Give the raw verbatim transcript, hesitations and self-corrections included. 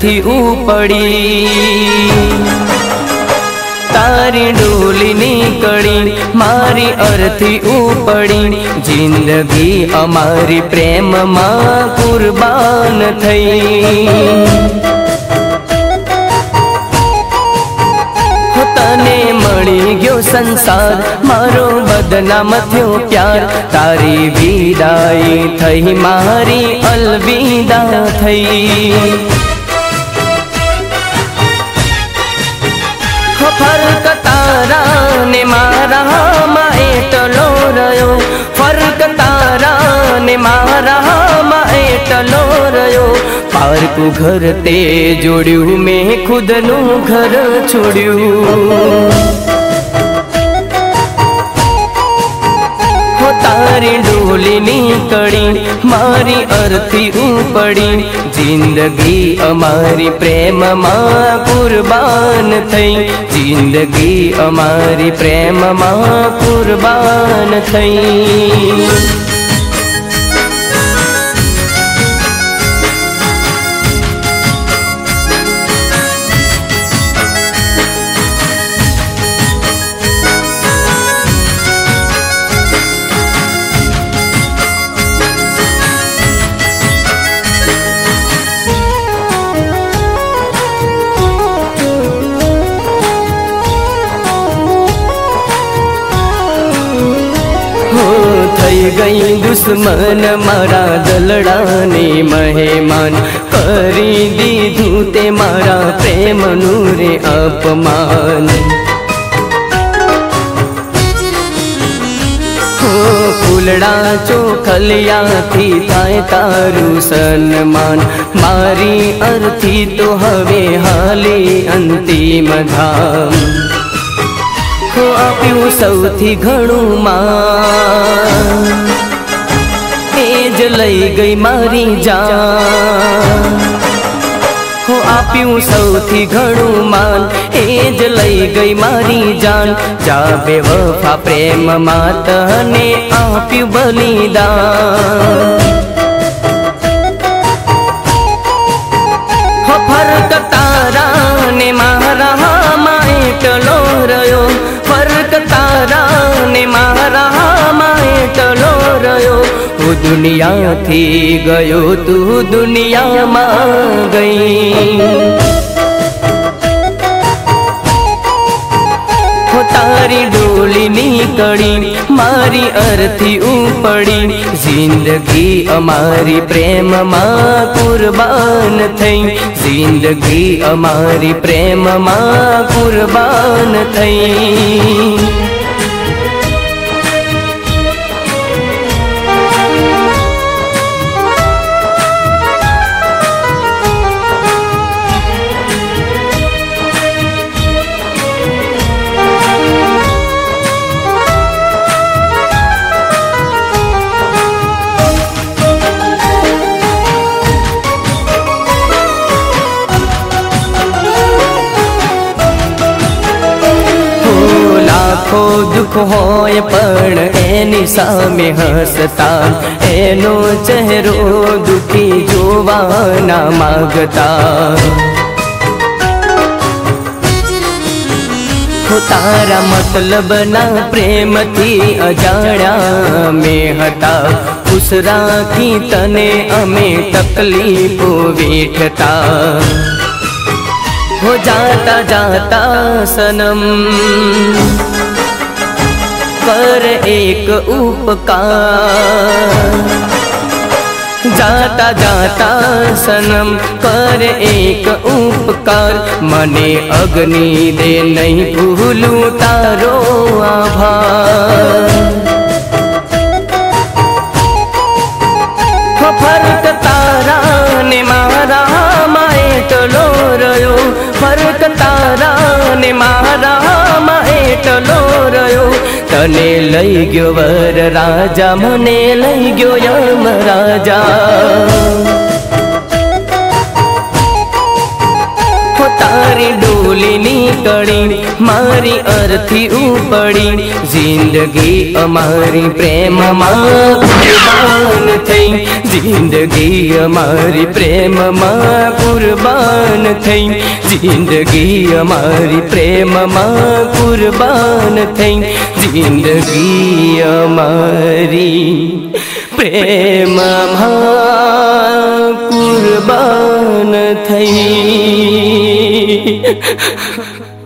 अर्थी उपड़ी तारी डोली निकली मारी अर्थी उपड़ी जिंदगी अमारी प्रेम मां कुर्बान थई। तने मળી गयो संसार मारो बदनाम थयो प्यार तारी विदाई थई मारी अलविदा थई। फर्क तारा ने मारा मां एटलो रयो फर्क तारा ने मारा मां एटलो रयो पारकू घर ते जोड़्यू मैं खुद नु घर छोड़्यू। हो तारी डोली निकली मारी अर्थी उपड़ी जिंदगी अमारी प्रेम मां कुर्बान थई जिंदगी अमारी प्रेम मां कुर्बान थई। गई दुश्मन मारा दलड़ा ने मेहमान करी दीधु ते मारा प्रेम नूरे अपमान। हो फूलड़ा चोखलिया थी थाय तारू सन्मान मारी अर्थी तो हवे हाली अंतिम धाम। हो आप्यू सौथी घणु मान एज लई गई मारी जान। हो आप्यू सौथी घणु मान एज लई गई मारी जान जा बेवफा प्रेम मात ने आप्यू बलिदान। हो फर्क तारा ने मारा मां एटलो रयो फर्क तारा ने मारा मां एटलो रयो तू दुनिया थी गयो तू दुनिया मां गई। हो तारी डोली निकली मारी अर्थी उपड़ी जिंदगी अमारी प्रेम मां कुर्बान थई जिंदगी अमारी प्रेम मां कुर्बान थई। दुख होय पण एनी सामे हसता एनो चेहरो दुखी जोवा ना मागता। हो तारा मतलब ना प्रेम थी अजाण्या में हता खुश राखी तने अमे तकलीफो वेठता। हो जाता जाता सनम कर एक उपकार जाता जाता सनम कर एक उपकार मने अग्नि दे नहीं भूलू तारो आभार। हो फर्क तारा ने मारा मां एटलो रयो फर्क तारा ने मारा मां एटलो रयो तने लई गयो वर राजा मने लई गयो यम राजा। हो तारी डोली निकली मारी अर्थी उपड़ी जिंदगी अमारी प्रेम मां कुर्बान थई जिंदगी अमारी प्रेम मां कुर्बान थई जिंदगी अमारी प्रेम मां कुर्बान थई जिंदगी अमारी प्रेम मां कुर्बान थई।